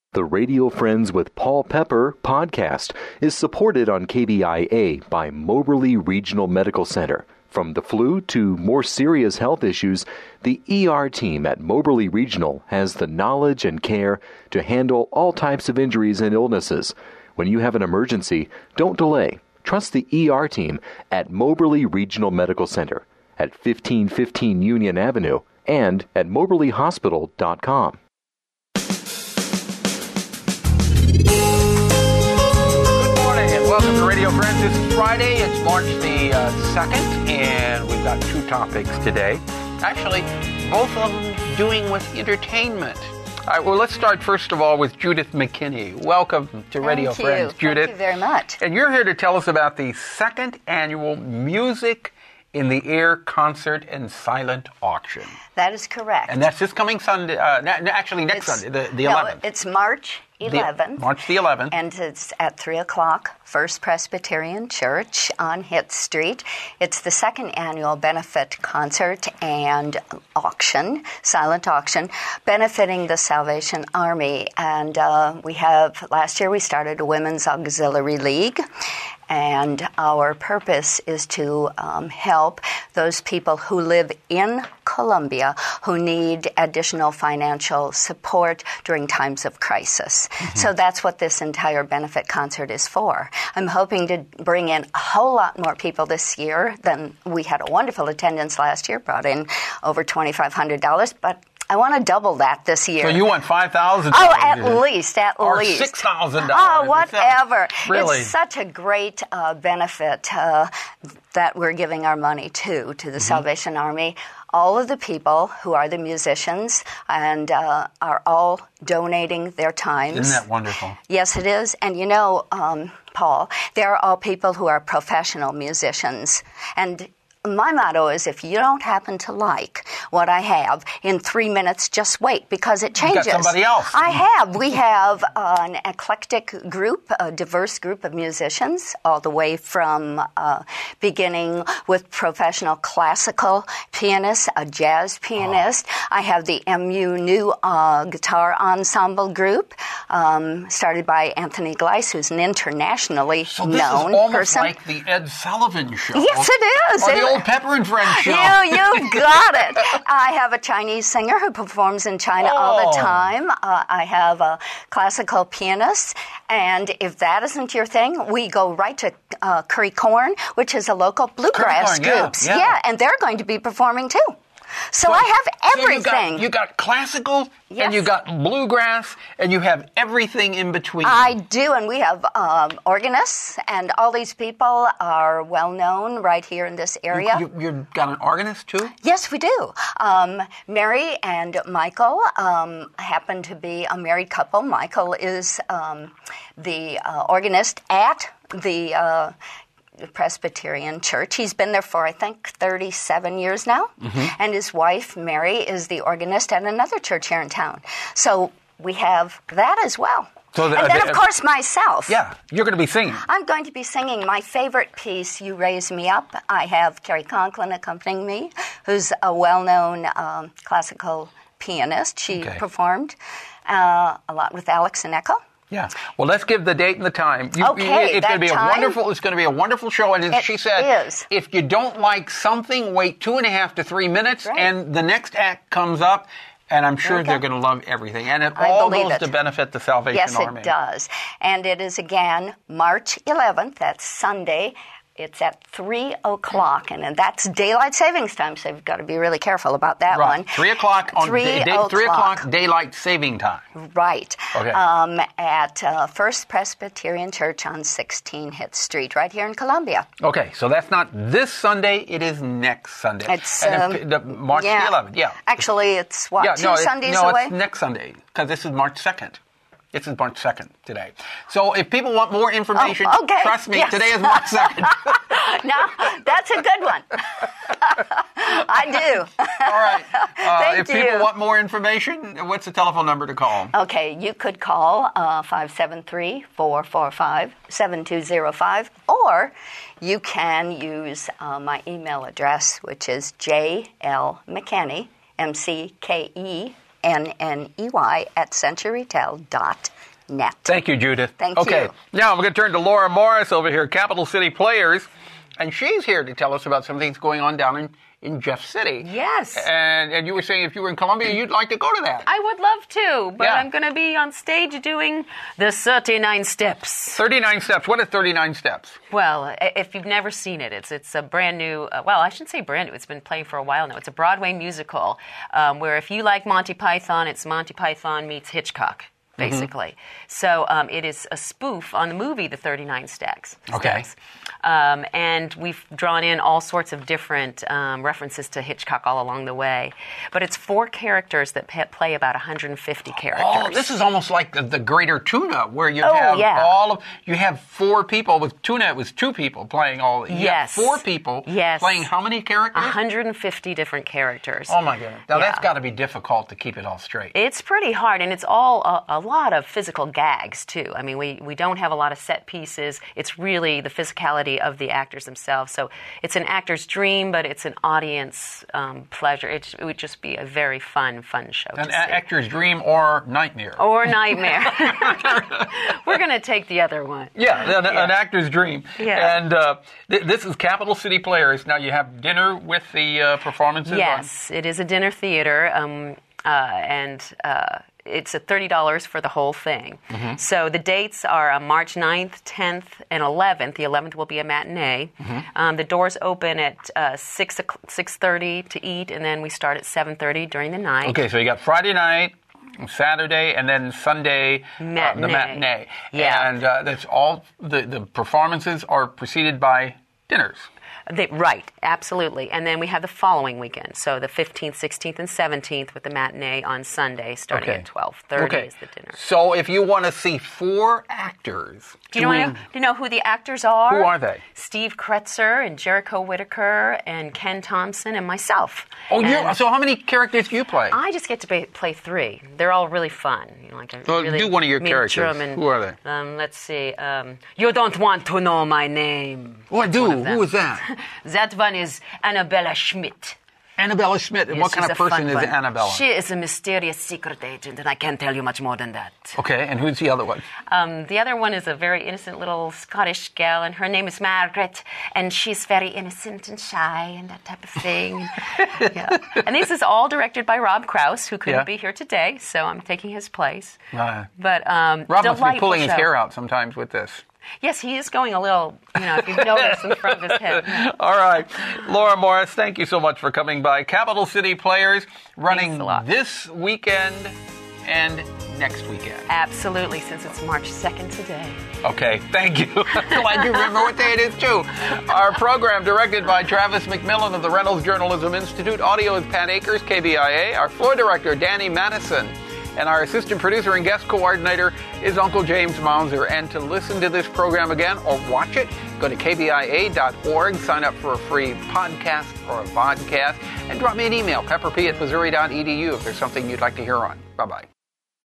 The Radio Friends with Paul Pepper podcast is supported on KBIA by Moberly Regional Medical Center. From the flu to more serious health issues, the ER team at Moberly Regional has the knowledge and care to handle all types of injuries and illnesses. When you have an emergency, don't delay. Trust the ER team at Moberly Regional Medical Center at 1515 Union Avenue and at moberlyhospital.com. Welcome to Radio Friends. This is Friday. It's March the 2nd, and we've got two topics today. Actually, both of them doing with entertainment. All right, well, let's start first of all with Judith McKinney. Welcome to Radio Friends, Judith. Thank you very much. And you're here to tell us about the second annual Music in the Air concert and silent auction. That is correct. And that's this coming Sunday, actually next Sunday, the 11th. It's March 11th. March the 11th. And it's at 3 o'clock, First Presbyterian Church on Hitt Street. It's the second annual benefit concert and auction, silent auction, benefiting the Salvation Army. And last year we started a Women's Auxiliary League. And our purpose is to help those people who live in Colombia who need additional financial support during times of crisis. Mm-hmm. So that's what this entire benefit concert is for. I'm hoping to bring in a whole lot more people this year than we had a wonderful attendance last year, brought in over $2,500, but I want to double that this year. So you want $5,000? Oh, at least. Or $6,000. Oh, whatever. Really? It's such a great benefit that we're giving our money to the Salvation Army. All of the people who are the musicians and are all donating their times. Isn't that wonderful? Yes, it is. And you know, Paul, they're all people who are professional musicians. And my motto is, if you don't happen to like what I have, in 3 minutes, just wait, because it changes. You got somebody else. I have. We have an eclectic group, a diverse group of musicians, all the way from beginning with professional classical pianists, a jazz pianist. I have the MU New Guitar Ensemble group, started by Anthony Gleiss, who's an internationally known person. So this is almost like the Ed Sullivan Show. Yes, it is. Or the old Pepper and Friends show. You got it. I have a Chinese singer who performs in China all the time. I have a classical pianist. And if that isn't your thing, we go right to Curry Corn, which is a local bluegrass group. Yeah, and they're going to be performing too. So I have everything. So you got classical, yes, and you got bluegrass, and you have everything in between. I do, and we have organists, and all these people are well known right here in this area. You've got an organist too? Yes, we do. Mary and Michael happen to be a married couple. Michael is the organist at the Presbyterian Church. He's been there for, I think, 37 years now. Mm-hmm. And his wife, Mary, is the organist at another church here in town. So we have that as well. And then, of course, myself. Yeah, you're going to be singing. I'm going to be singing my favorite piece, You Raise Me Up. I have Carrie Conklin accompanying me, who's a well-known classical pianist. She performed a lot with Alex and Echo. Yeah. Well, let's give the date and the time. It's going to be a wonderful show. And as she said, if you don't like something, wait 2.5 to 3 minutes, and the next act comes up. And I'm sure they're going to love everything. And it all goes to benefit the Salvation Army. Yes, it does. And it is, again, March 11th. That's Sunday. It's at 3 o'clock, and that's daylight savings time, so you've got to be really careful about that one. 3 o'clock on 3 o'clock daylight saving time. Right. Okay. At First Presbyterian Church on 16 Hitt Street, right here in Columbia. Okay, so that's not this Sunday, it is next Sunday. It's March the 11th, yeah. Actually, it's two Sundays away? No, it's next Sunday, because this is March 2nd. This is March 2nd today. So if people want more information, trust me, today is March 2nd. No, that's a good one. I do. All right. Thank you. People want more information, what's the telephone number to call? Okay, you could call 573-445-7205, or you can use my email address, which is jlmckenny, MCKE, NNEY at centurytel.net. Thank you, Judith. Thank you. Okay, now I'm going to turn to Laura Morris over here, Capital City Players, and she's here to tell us about some things going on down in Jeff City. Yes. And you were saying if you were in Columbia, you'd like to go to that. I would love to, but Yeah. I'm going to be on stage doing the 39 Steps. 39 Steps. What is 39 Steps? Well, if you've never seen it, it's a brand new, well, I shouldn't say brand new, it's been playing for a while now. It's a Broadway musical where if you like Monty Python, it's Monty Python meets Hitchcock, basically. So it is a spoof on the movie The 39 Steps. Okay. And we've drawn in all sorts of different references to Hitchcock all along the way. But it's 4 characters that play about 150 characters. Oh, this is almost like the Greater Tuna, where you Oh, have yeah. you have 4 people. With Tuna, it was 2 people playing all. You Yes. have 4 people Yes. playing how many characters? 150 different characters. Oh my goodness! Now that's Yeah. got to be difficult to keep it all straight. It's pretty hard, and it's all a lot of physical gags, too. I mean, we don't have a lot of set pieces. It's really the physicality of the actors themselves. So it's an actor's dream, but it's an audience pleasure. It would just be a very fun show An to see. actor's dream or nightmare. Or nightmare. We're going to take the other one. Yeah, an actor's dream. Yeah. And this is Capital City Players. Now you have dinner with the performances. Yes, it is a dinner theater, and it's $30 for the whole thing. Mm-hmm. So the dates are March 9th, 10th, and 11th. The 11th will be a matinee. Mm-hmm. The doors open at 6:30 to eat, and then we start at 7:30 during the night. Okay, so you got Friday night, Saturday, and then Sunday, the matinee. Yeah. And that's all. The performances are preceded by dinners. Right, absolutely. And then we have the following weekend. So the 15th, 16th, and 17th with the matinee on Sunday starting at 12:30 is the dinner. So if you want to see 4 actors Do you know who the actors are? Who are they? Steve Kretzer and Jericho Whittaker and Ken Thompson and myself. Oh, And so how many characters do you play? I just get to play 3. They're all really fun. You know, like I So really do one of your meet characters. German. Who are they? Let's see. You don't want to know my name. Oh, I do. one of them. Who is that? That one is Annabella Schmidt. Annabella Schmidt. And Yes, what kind she's of a person fun is one. Annabella? She is a mysterious secret agent, and I can't tell you much more than that. Okay, and who's the other one? The other one is a very innocent little Scottish gal, and her name is Margaret, and she's very innocent and shy and that type of thing. Yeah. And this is all directed by Rob Krause, who couldn't be here today, so I'm taking his place. But Rob must be delightful pulling his show. hair out sometimes with this. Yes, he is going a little, if you've noticed, in front of his head. All right. Laura Morris, thank you so much for coming by. Capital City Players running Thanks a lot. this weekend and next weekend. Absolutely, since it's March 2nd today. Okay, thank you. Glad you remember what day it is, too. Our program directed by Travis McMillan of the Reynolds Journalism Institute. Audio is Pat Akers, KBIA. Our floor director, Danny Madison. And our assistant producer and guest coordinator is Uncle James Mounzer. And to listen to this program again or watch it, go to kbia.org, sign up for a free podcast or a vodcast, and drop me an email, pepperp@missouri.edu, if there's something you'd like to hear on. Bye-bye.